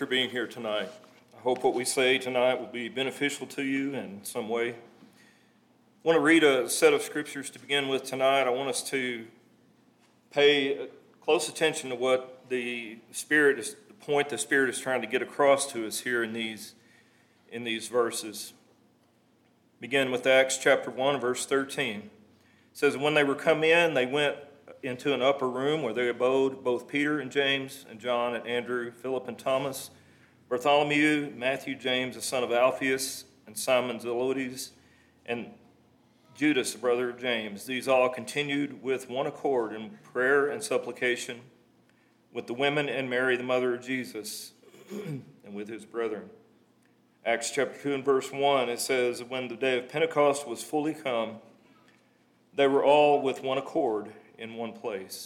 for being here tonight. I hope what we say tonight will be beneficial to you in some way. I want to read a set of scriptures to begin with tonight. I want us to pay close attention to what the point the Spirit is trying to get across to us here in these verses. Begin with Acts chapter 1, verse 13. It says, when they were come in, they went into an upper room where they abode both Peter and James and John and Andrew, Philip and Thomas, Bartholomew, Matthew, James, the son of Alphaeus, and Simon Zelotes, and Judas, the brother of James. These all continued with one accord in prayer and supplication with the women and Mary, the mother of Jesus, and with his brethren. Acts chapter 2 and verse 1, it says, when the day of Pentecost was fully come, they were all with one accord in one place.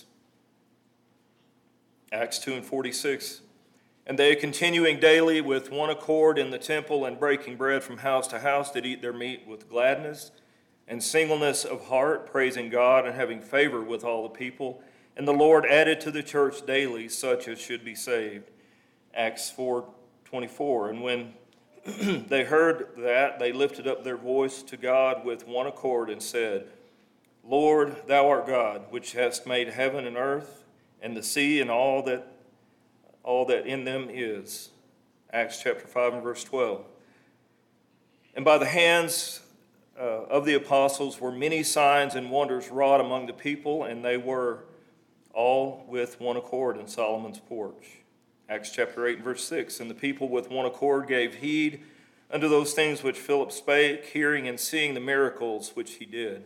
Acts 2 and 46, and they continuing daily with one accord in the temple and breaking bread from house to house did eat their meat with gladness and singleness of heart, praising God and having favor with all the people. And the Lord added to the church daily such as should be saved. Acts 4:24, and when they heard that, they lifted up their voice to God with one accord and said, Lord, thou art God, which hast made heaven and earth and the sea and all that in them is. Acts chapter 5 and verse 12. And by the hands of the apostles were many signs and wonders wrought among the people, and they were all with one accord in Solomon's porch. Acts chapter 8 and verse 6. And the people with one accord gave heed unto those things which Philip spake, hearing and seeing the miracles which he did.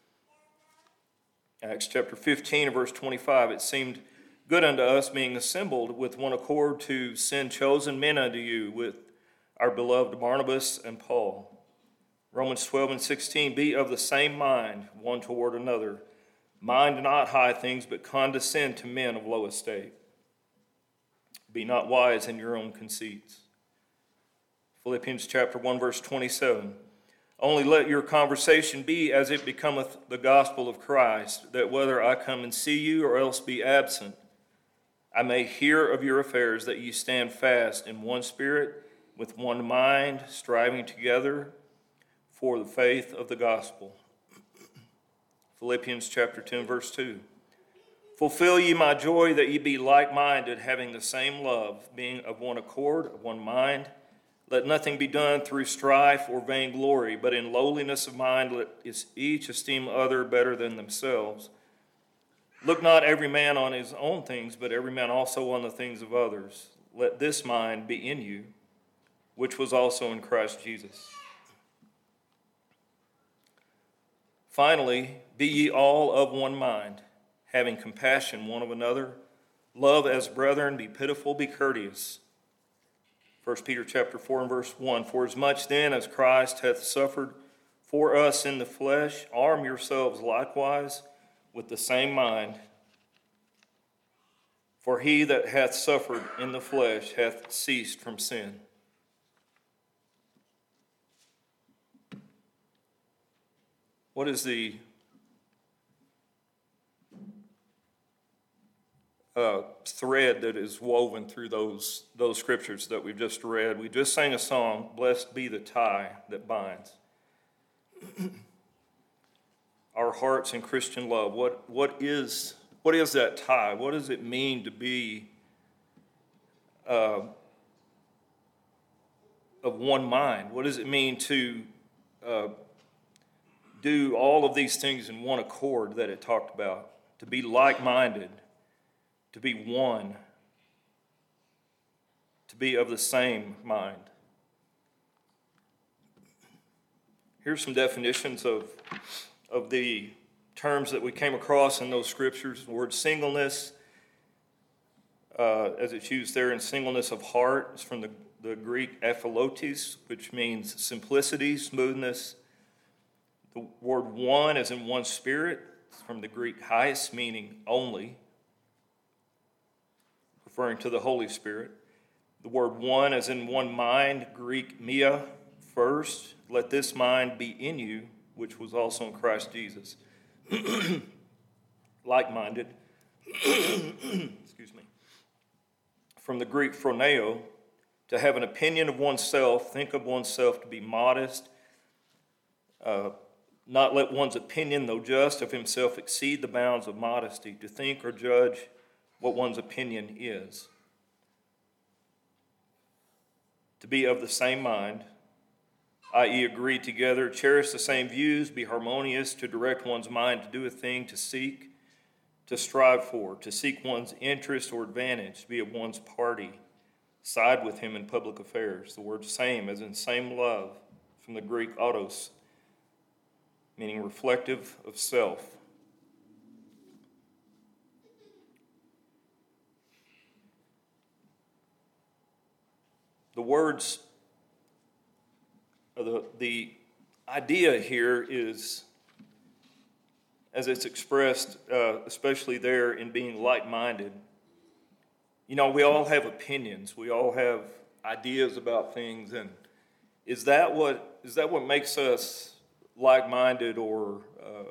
Acts chapter 15 and verse 25, it seemed good unto us, being assembled with one accord, to send chosen men unto you with our beloved Barnabas and Paul. Romans 12 and 16, be of the same mind one toward another. Mind not high things, but condescend to men of low estate. Be not wise in your own conceits. Philippians chapter 1 verse 27, only let your conversation be as it becometh the gospel of Christ, that whether I come and see you or else be absent, I may hear of your affairs, that ye stand fast in one spirit, with one mind, striving together for the faith of the gospel. Philippians chapter 10, verse 2. Fulfill ye my joy, that ye be like-minded, having the same love, being of one accord, of one mind. Let nothing be done through strife or vainglory, but in lowliness of mind let each esteem other better than themselves. Look not every man on his own things, but every man also on the things of others. Let this mind be in you, which was also in Christ Jesus. Finally, be ye all of one mind, having compassion one of another. Love as brethren, be pitiful, be courteous. 1 Peter chapter 4 and verse 1, for as much then as Christ hath suffered for us in the flesh, arm yourselves likewise with the same mind. For he that hath suffered in the flesh hath ceased from sin. What is the thread that is woven through those scriptures that we've just read? We just sang a song, blessed be the tie that binds our hearts in Christian love. What is that tie? What does it mean to be of one mind? What does it mean to do all of these things in one accord that it talked about? To be like-minded, to be one, to be of the same mind. Here's some definitions of the terms that we came across in those scriptures. The word singleness, as it's used there in singleness of heart, is from the Greek aphilotes, which means simplicity, smoothness. The word one, as in one spirit, is from the Greek hais, meaning only, referring to the Holy Spirit. The word one, as in one mind, Greek mia, first. Let this mind be in you, which was also in Christ Jesus. Like-minded. Excuse me. From the Greek phroneo, to have an opinion of oneself, think of oneself to be modest, not let one's opinion, though just, of himself exceed the bounds of modesty, to think or judge what one's opinion is. To be of the same mind, i.e. agree together, cherish the same views, be harmonious, to direct one's mind to do a thing, to seek, to strive for, to seek one's interest or advantage, to be of one's party, side with him in public affairs. The word same, as in same love, from the Greek autos, meaning reflective of self. The words, the idea here is, as it's expressed, especially there in being like-minded. You know, we all have opinions. We all have ideas about things, and is that what makes us like-minded or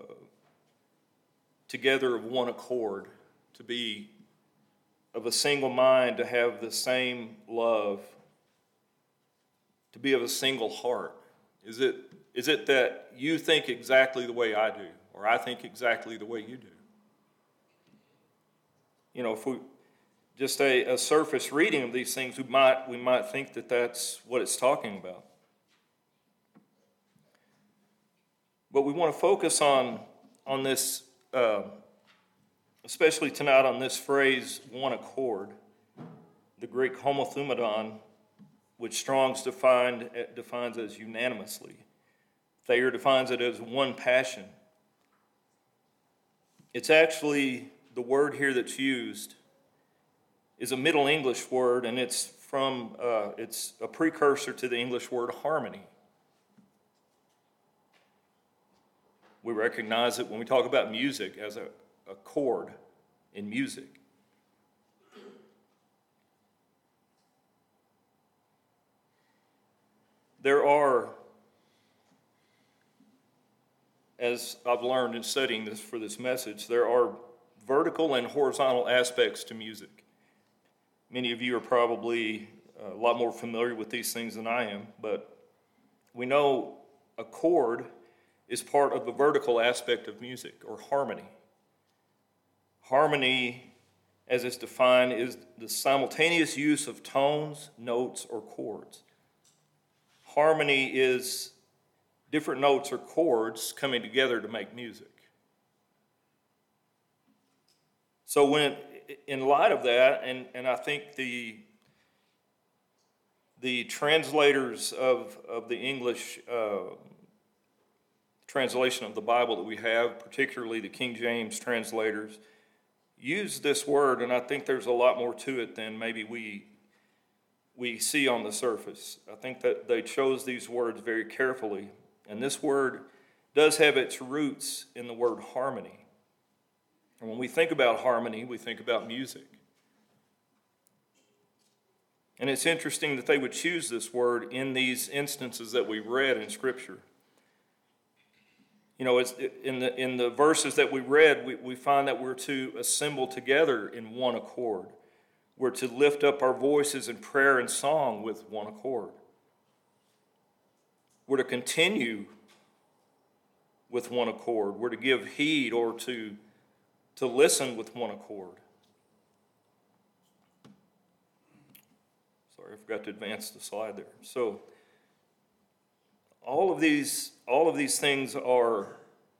together of one accord, to be of a single mind, to have the same love, to be of a single heart? Is it that you think exactly the way I do, or I think exactly the way you do? You know, if we just a surface reading of these things, we might think that that's what it's talking about. But we want to focus on this, especially tonight, on this phrase, one accord, the Greek homothumadon, which Strong's defines as unanimously. Thayer defines it as one passion. It's actually, the word here that's used is a Middle English word, and it's a precursor to the English word harmony. We recognize it when we talk about music as a chord in music. There are, as I've learned in studying this for this message, there are vertical and horizontal aspects to music. Many of you are probably a lot more familiar with these things than I am, but we know a chord is part of the vertical aspect of music, or harmony. Harmony, as it's defined, is the simultaneous use of tones, notes, or chords. Harmony is different notes or chords coming together to make music. So in light of that, and I think the translators of the English translation of the Bible that we have, particularly the King James translators, use this word, and I think there's a lot more to it than maybe we see on the surface. I think that they chose these words very carefully, and this word does have its roots in the word harmony. And when we think about harmony, we think about music. And it's interesting that they would choose this word in these instances that we read in Scripture. You know, in the verses that we read, we find that we're to assemble together in one accord. We're to lift up our voices in prayer and song with one accord. We're to continue with one accord. We're to give heed or to listen with one accord. Sorry, I forgot to advance the slide there. So all of these things are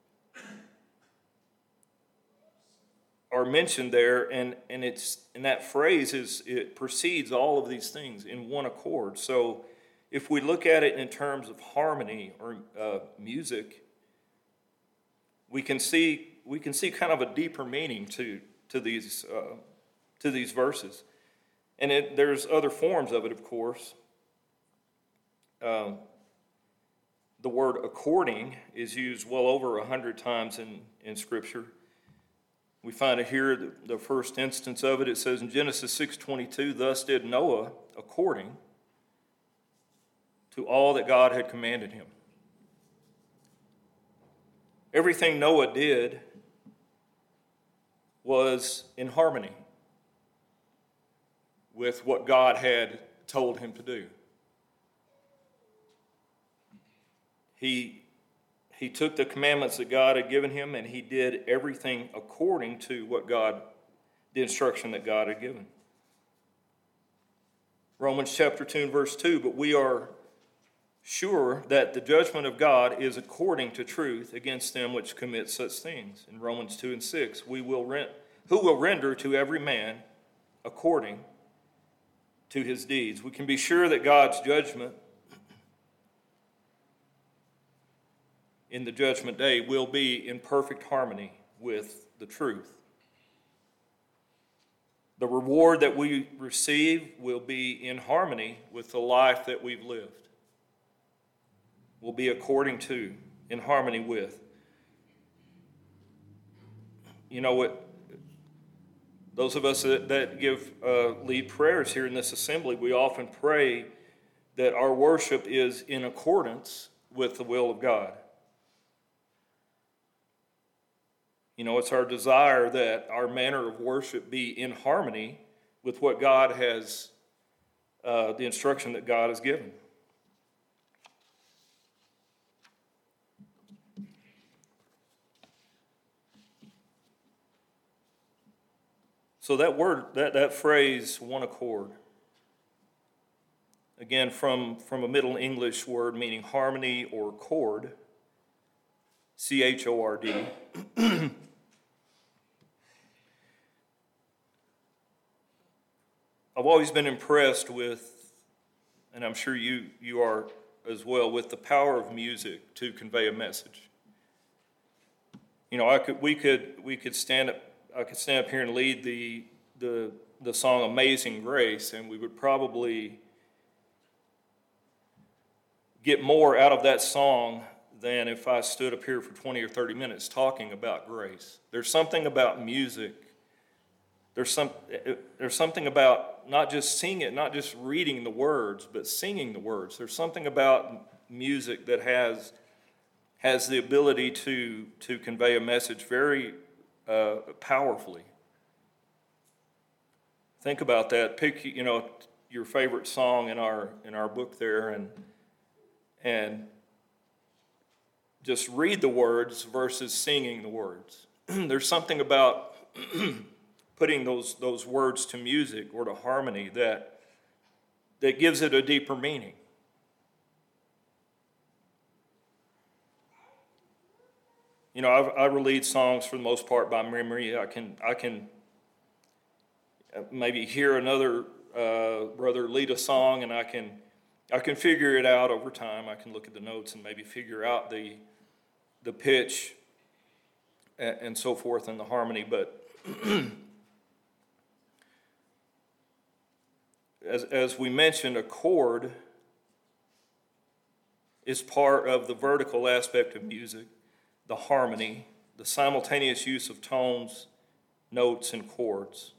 mentioned there, and that phrase it precedes all of these things in one accord. So if we look at it in terms of harmony or music, we can see kind of a deeper meaning to these verses, and there's other forms of it, of course. The word according is used well over 100 times in Scripture. We find it here, the first instance of it. It says in Genesis 6:22, "Thus did Noah according to all that God had commanded him." Everything Noah did was in harmony with what God had told him to do. He took the commandments that God had given him, and he did everything according to the instruction that God had given. Romans chapter 2 and verse 2, but we are sure that the judgment of God is according to truth against them which commit such things. In Romans 2 and 6, who will render to every man according to his deeds. We can be sure that God's judgment in the judgment day will be in perfect harmony with the truth. The reward that we receive will be in harmony with the life that we've lived. Will be according to, in harmony with. You know what? Those of us that give lead prayers here in this assembly, we often pray that our worship is in accordance with the will of God. You know, it's our desire that our manner of worship be in harmony with what God has, the instruction that God has given. So that word, that phrase, one accord, again, from a Middle English word meaning harmony or chord, C-H-O-R-D. I've always been impressed with, and I'm sure you are as well, with the power of music to convey a message. You know, I could stand up here and lead the song Amazing Grace, and we would probably get more out of that song than if I stood up here for 20 or 30 minutes talking about grace. There's something about music. There's something about not just singing it, not just reading the words, but singing the words. There's something about music that has the ability to convey a message very powerfully. Think about that. Pick, you know, your favorite song in our book there, and just read the words versus singing the words. There's something about putting those words to music or to harmony that gives it a deeper meaning. You know, I lead songs for the most part by memory. I can maybe hear another brother lead a song, and I can figure it out over time. I can look at the notes and maybe figure out the pitch and so forth and the harmony. But as we mentioned, a chord is part of the vertical aspect of music, the harmony, the simultaneous use of tones, notes, and chords.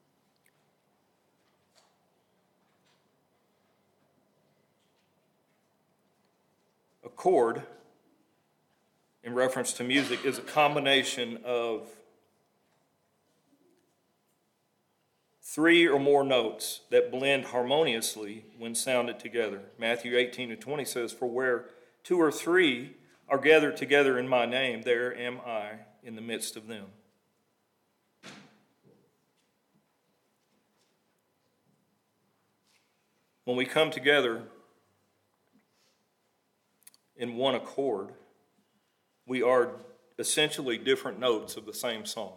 A chord, in reference to music, is a combination of 3 or more notes that blend harmoniously when sounded together. Matthew 18:20 says, "For where 2 or 3 are gathered together in my name, there am I in the midst of them." When we come together in one accord, we are essentially different notes of the same song.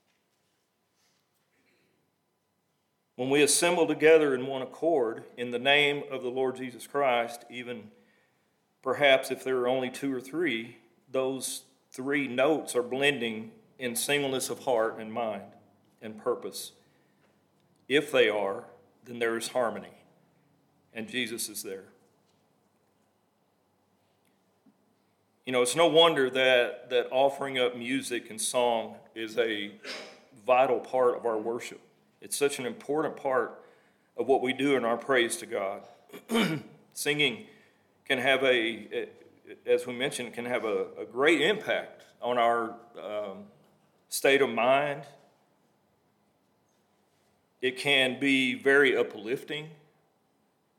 When we assemble together in one accord in the name of the Lord Jesus Christ, even perhaps if there are only 2 or 3, those 3 notes are blending in singleness of heart and mind and purpose. If they are, then there is harmony, and Jesus is there. You know, it's no wonder that offering up music and song is a vital part of our worship. It's such an important part of what we do in our praise to God. Singing can have as we mentioned, can have a great impact on our state of mind. It can be very uplifting.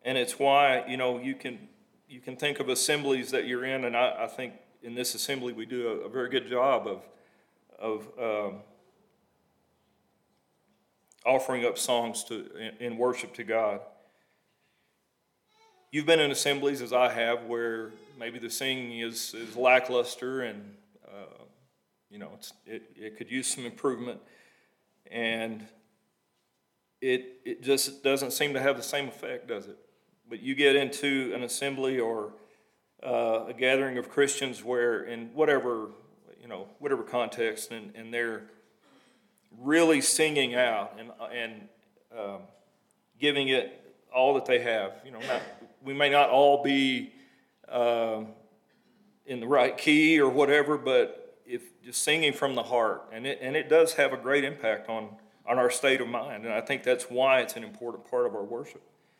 And it's why, you can think of assemblies that you're in, and I think in this assembly we do a very good job of offering up songs in worship to God. You've been in assemblies, as I have, where maybe the singing is lackluster and it could use some improvement, and it just doesn't seem to have the same effect, does it? But you get into an assembly or a gathering of Christians where, in whatever context, and they're really singing out and giving it all that they have. We may not all be in the right key or whatever, but if just singing from the heart, and it does have a great impact on our state of mind, and I think that's why it's an important part of our worship.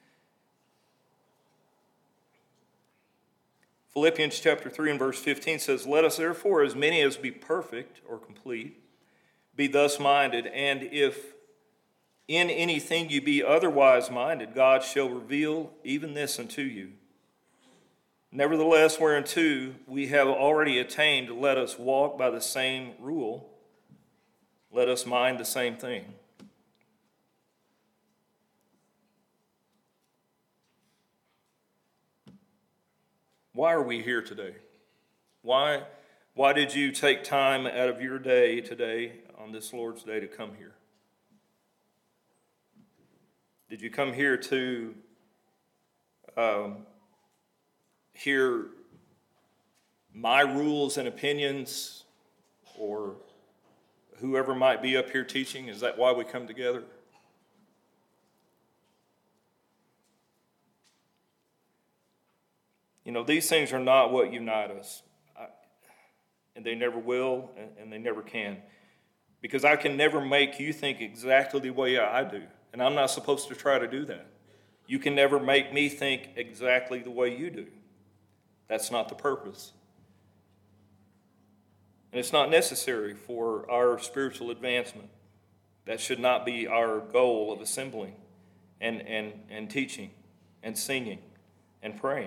Philippians chapter 3 and verse 15 says, "Let us therefore, as many as be perfect or complete, be thus minded, and if in anything you be otherwise minded, God shall reveal even this unto you. Nevertheless, whereunto we have already attained, let us walk by the same rule, let us mind the same thing." Why are we here today? Why did you take time out of your day today, on this Lord's Day, to come here? Did you come here to hear my rules and opinions, or whoever might be up here teaching? Is that why we come together? These things are not what unite us. And they never will, and they never can. Because I can never make you think exactly the way I do. And I'm not supposed to try to do that. You can never make me think exactly the way you do. That's not the purpose. And it's not necessary for our spiritual advancement. That should not be our goal of assembling and teaching and singing and praying.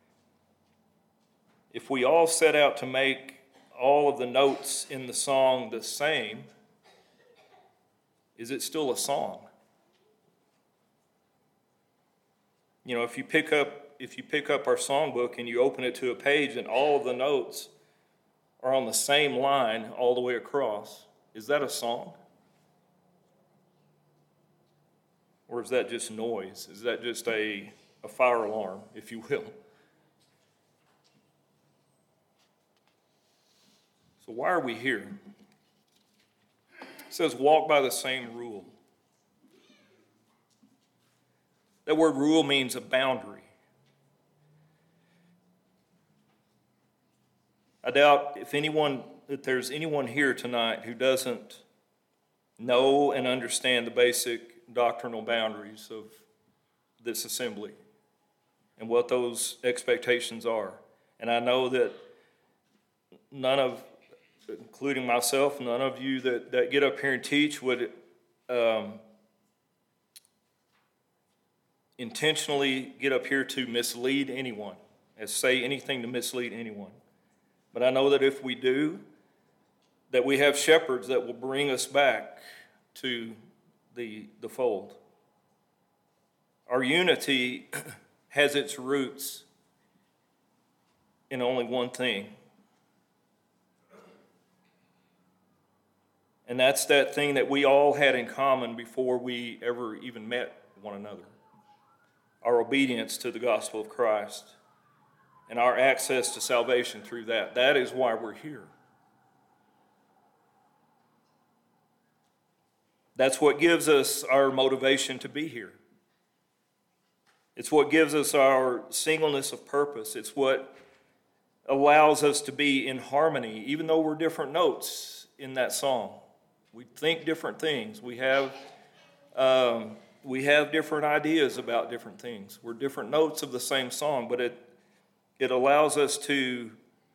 If we all set out to make all of the notes in the song the same, is it still a song? If you pick up our songbook and you open it to a page and all of the notes are on the same line all the way across, is that a song? Or is that just noise? Is that just a fire alarm, if you will? So why are we here? It says, walk by the same rule. That word rule means a boundary. I doubt that there's anyone here tonight who doesn't know and understand the basic doctrinal boundaries of this assembly and what those expectations are. And I know that including myself, none of you that get up here and teach would intentionally get up here to mislead anyone, as say anything to mislead anyone. But I know that if we do, that we have shepherds that will bring us back to the fold. Our unity has its roots in only one thing. And that's that thing that we all had in common before we ever even met one another. Our obedience to the gospel of Christ and our access to salvation through that. That is why we're here. That's what gives us our motivation to be here. It's what gives us our singleness of purpose. It's what allows us to be in harmony, even though we're different notes in that song. We think different things. We have different ideas about different things. We're different notes of the same song, but it allows us to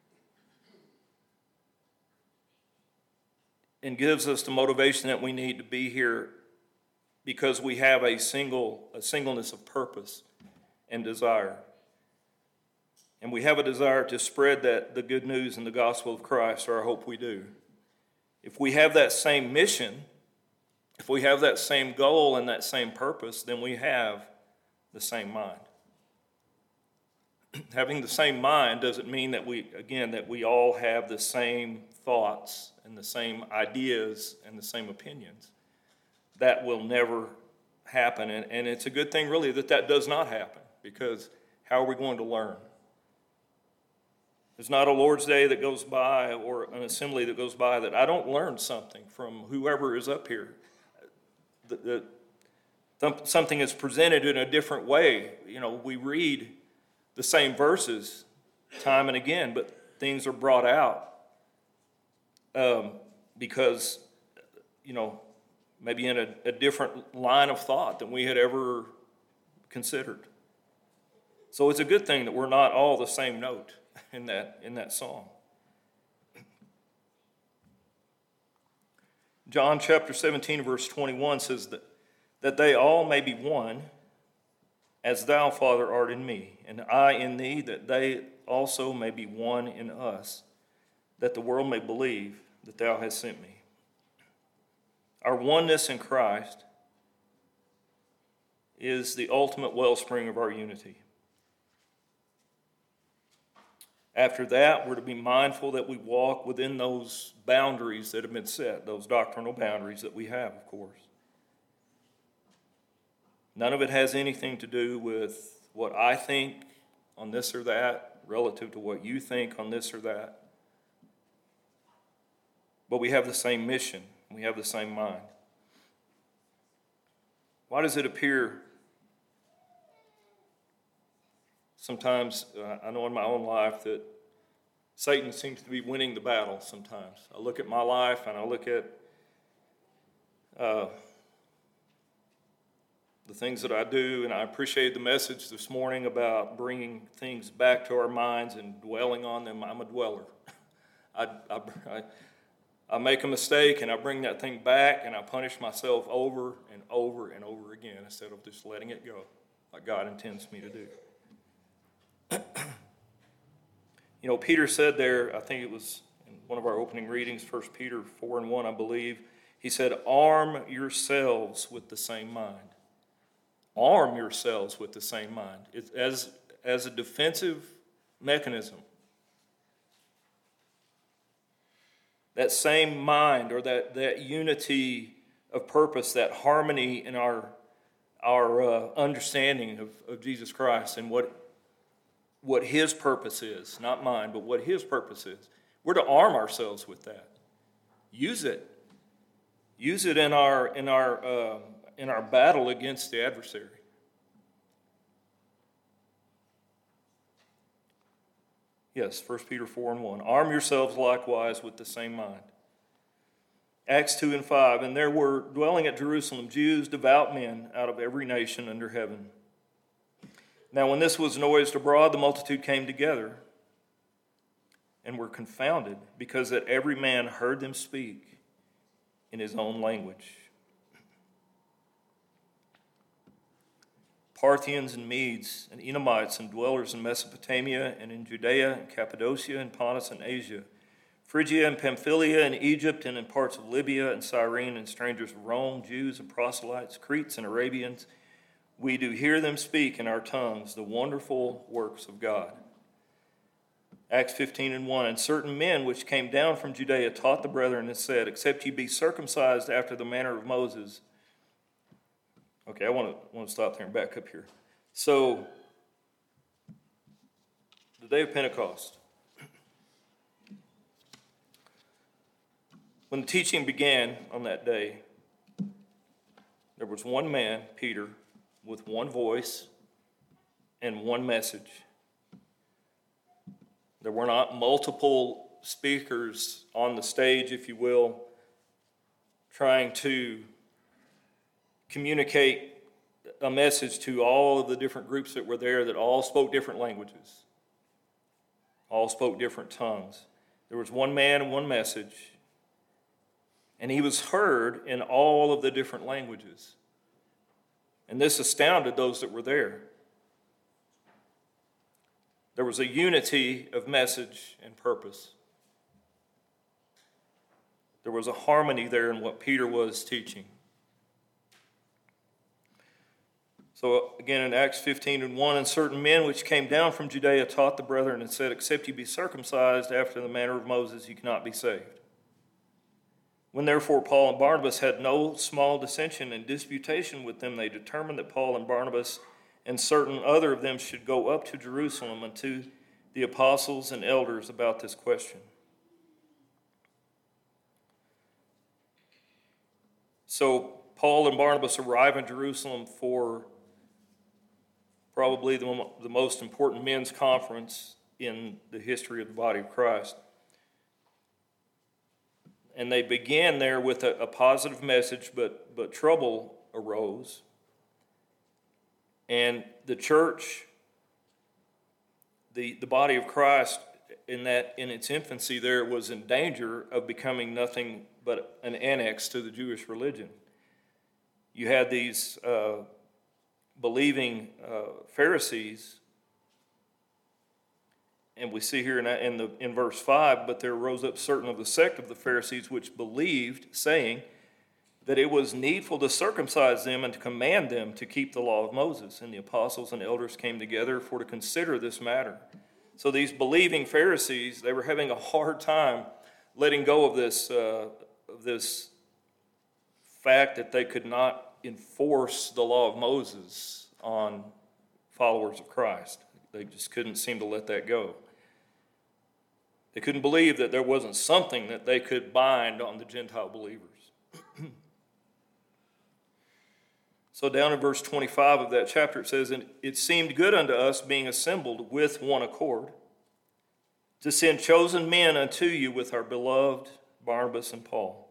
and gives us the motivation that we need to be here because we have a singleness of purpose and desire. And we have a desire to spread the good news and the gospel of Christ, or I hope we do. If we have that same mission, if we have that same goal and that same purpose, then we have the same mind. Having the same mind doesn't mean that we all have the same thoughts and the same ideas and the same opinions. That will never happen, and it's a good thing really that does not happen, because how are we going to learn? There's not a Lord's Day that goes by or an assembly that goes by that I don't learn something from whoever is up here. Something is presented in a different way. We read the same verses time and again, but things are brought out because, maybe in a different line of thought than we had ever considered. So it's a good thing that we're not all the same note in that song. John chapter 17, verse 21 says that they all may be one, as thou, Father, art in me, and I in thee, that they also may be one in us, that the world may believe that thou hast sent me. Our oneness in Christ is the ultimate wellspring of our unity. After that, we're to be mindful that we walk within those boundaries that have been set, those doctrinal boundaries that we have, of course. None of it has anything to do with what I think on this or that, relative to what you think on this or that. But we have the same mission. We have the same mind. Why does it appear sometimes, I know in my own life, that Satan seems to be winning the battle sometimes? I look at my life and I look at the things that I do, and I appreciate the message this morning about bringing things back to our minds and dwelling on them. I'm a dweller. I make a mistake and I bring that thing back and I punish myself over and over and over again instead of just letting it go like God intends me to do. Peter said there, I think it was in one of our opening readings, 1 Peter 4:1, I believe, he said, arm yourselves with the same mind. Arm yourselves with the same mind. It's as a defensive mechanism. That same mind, or that unity of purpose, that harmony in our understanding of Jesus Christ and what his purpose is, not mine, but what his purpose is. We're to arm ourselves with that. Use it. Use it in our battle against the adversary. Yes, 1 Peter 4:1. Arm yourselves likewise with the same mind. Acts 2:5. And there were dwelling at Jerusalem Jews, devout men, out of every nation under heaven. Now when this was noised abroad, the multitude came together and were confounded, because that every man heard them speak in his own language. Parthians and Medes and Edomites and dwellers in Mesopotamia and in Judea and Cappadocia and Pontus and Asia, Phrygia and Pamphylia and Egypt and in parts of Libya and Cyrene, and strangers of Rome, Jews and proselytes, Cretes and Arabians, we do hear them speak in our tongues the wonderful works of God. Acts 15:1. And certain men which came down from Judea taught the brethren and said, except ye be circumcised after the manner of Moses. Okay, I want to stop there and back up here. So, the day of Pentecost. When the teaching began on that day, there was one man, Peter, with one voice and one message. There were not multiple speakers on the stage, if you will, trying to communicate a message to all of the different groups that were there that all spoke different languages, all spoke different tongues. There was one man and one message, and he was heard in all of the different languages. And this astounded those that were there. There was a unity of message and purpose. There was a harmony there in what Peter was teaching. So again, in Acts 15:1, and certain men which came down from Judea taught the brethren and said, except you be circumcised after the manner of Moses, you cannot be saved. When therefore Paul and Barnabas had no small dissension and disputation with them, they determined that Paul and Barnabas and certain other of them should go up to Jerusalem unto the apostles and elders about this question. So Paul and Barnabas arrive in Jerusalem for probably the most important men's conference in the history of the body of Christ. And they began there with a positive message, but trouble arose. And the church, the body of Christ, in its infancy there, was in danger of becoming nothing but an annex to the Jewish religion. You had these believing Pharisees, and we see here in verse 5, but there rose up certain of the sect of the Pharisees which believed, saying that it was needful to circumcise them and to command them to keep the law of Moses. And the apostles and elders came together for to consider this matter. So these believing Pharisees, they were having a hard time letting go of this fact that they could not enforce the law of Moses on followers of Christ. They just couldn't seem to let that go. They couldn't believe that there wasn't something that they could bind on the Gentile believers. So down in verse 25 of that chapter it says, and it seemed good unto us, being assembled with one accord, to send chosen men unto you with our beloved Barnabas and Paul.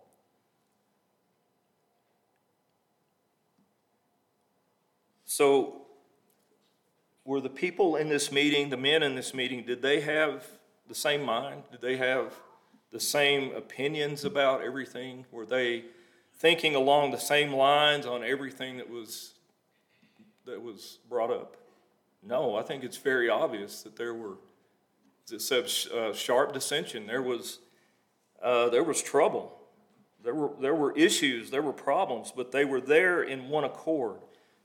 So were the people in this meeting, the men in this meeting, did they have the same mind? Did they have the same opinions about everything? Were they thinking along the same lines on everything that was brought up? No, I think it's very obvious that there were, as it says, sharp dissension. There was trouble. There were issues. There were problems, but they were there in one accord.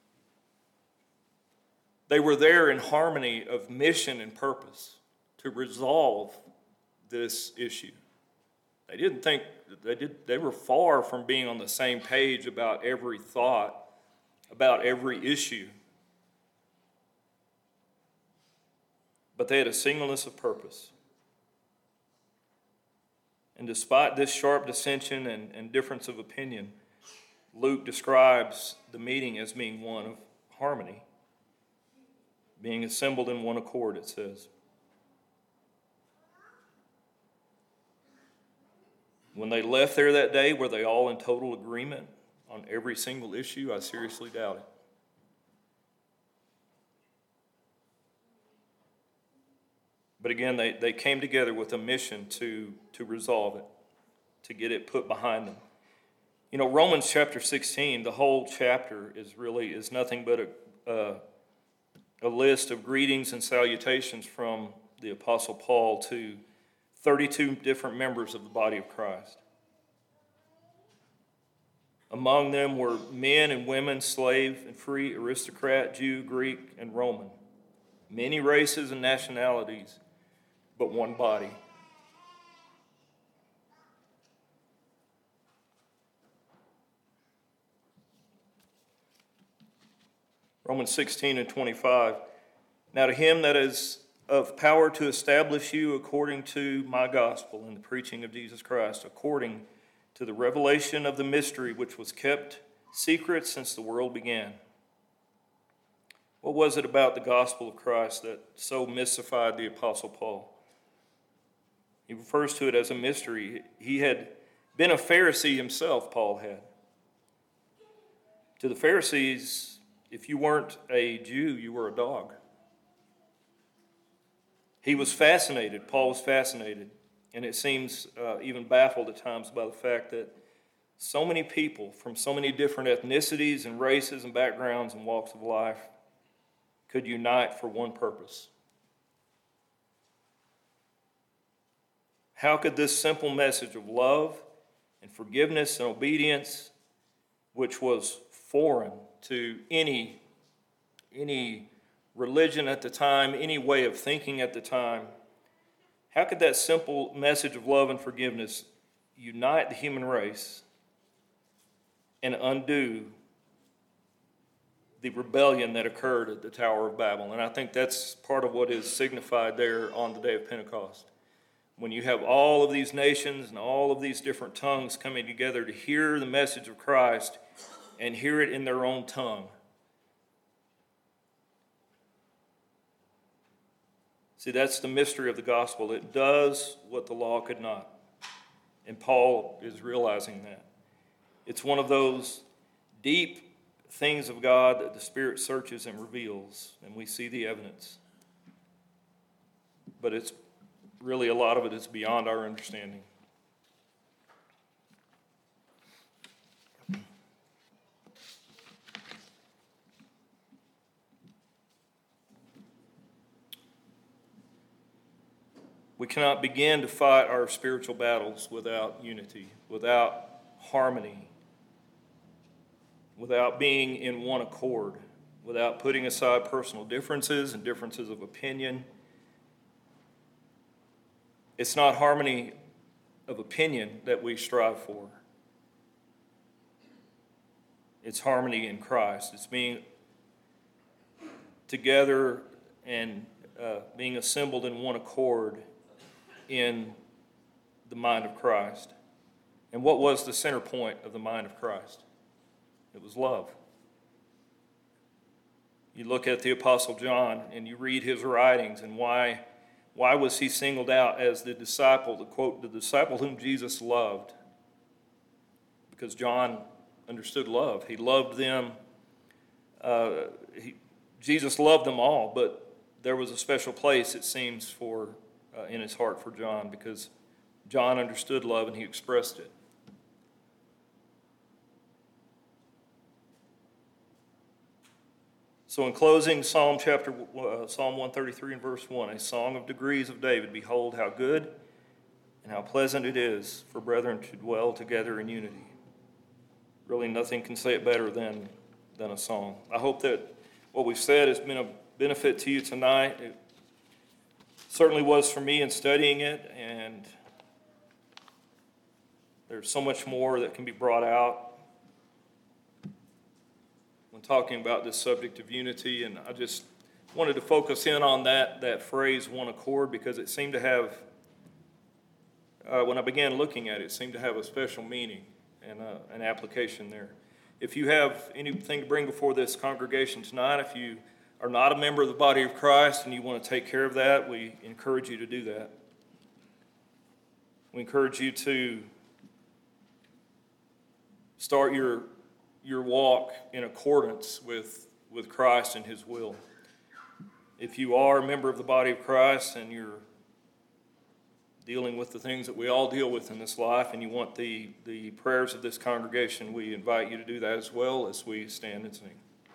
They were there in harmony of mission and purpose to resolve this issue. They were far from being on the same page about every thought, about every issue. But they had a singleness of purpose. And despite this sharp dissension and difference of opinion, Luke describes the meeting as being one of harmony, being assembled in one accord, it says. When they left there that day, were they all in total agreement on every single issue? I seriously doubt it. But again, they came together with a mission to resolve it, to get it put behind them. You know, Romans chapter 16, the whole chapter is nothing but a list of greetings and salutations from the Apostle Paul to 32 different members of the body of Christ. Among them were men and women, slave and free, aristocrat, Jew, Greek, and Roman. Many races and nationalities, but one body. Romans 16:25. Now to him that is of power to establish you according to my gospel and the preaching of Jesus Christ, according to the revelation of the mystery which was kept secret since the world began. What was it about the gospel of Christ that so mystified the Apostle Paul? He refers to it as a mystery. He had been a Pharisee himself, Paul had. To the Pharisees, if you weren't a Jew, you were a dog. He was fascinated, Paul was fascinated, and it seems even baffled at times by the fact that so many people from so many different ethnicities and races and backgrounds and walks of life could unite for one purpose: How could this simple message of love and forgiveness and obedience, which was foreign to any religion at the time, any way of thinking at the time, how could that simple message of love and forgiveness unite the human race and undo the rebellion that occurred at the Tower of Babel? And I think that's part of what is signified there on the day of Pentecost. When you have all of these nations and all of these different tongues coming together to hear the message of Christ and hear it in their own tongue. See, that's the mystery of the gospel. It does what the law could not. And Paul is realizing that. It's one of those deep things of God that the Spirit searches and reveals, and we see the evidence. But it's really, a lot of it is beyond our understanding. We cannot begin to fight our spiritual battles without unity, without harmony, without being in one accord, without putting aside personal differences and differences of opinion. It's not harmony of opinion that we strive for. It's harmony in Christ. It's being together and being assembled in one accord in the mind of Christ. And what was the center point of the mind of Christ? It was love. You look at the Apostle John and you read his writings, and why was he singled out as the disciple, the quote, the disciple whom Jesus loved? Because John understood love. He loved them. Jesus loved them all, but there was a special place, it seems, for in his heart for John, because John understood love and he expressed it. So in closing, Psalm 133 and verse 1, a song of degrees of David. Behold, how good and how pleasant it is for brethren to dwell together in unity. Really, nothing can say it better than a song. I hope that what we've said has been a benefit to you tonight. It certainly was for me in studying it, and there's so much more that can be brought out when talking about this subject of unity. And I just wanted to focus in on that phrase, one accord, because it seemed to have, when I began looking at it, it seemed to have a special meaning and an application there. If you have anything to bring before this congregation tonight, if you are not a member of the body of Christ and you want to take care of that, we encourage you to do that. We encourage you to start your walk in accordance with Christ and his will. If you are a member of the body of Christ and you're dealing with the things that we all deal with in this life, and you want the prayers of this congregation, we invite you to do that as well as we stand and sing.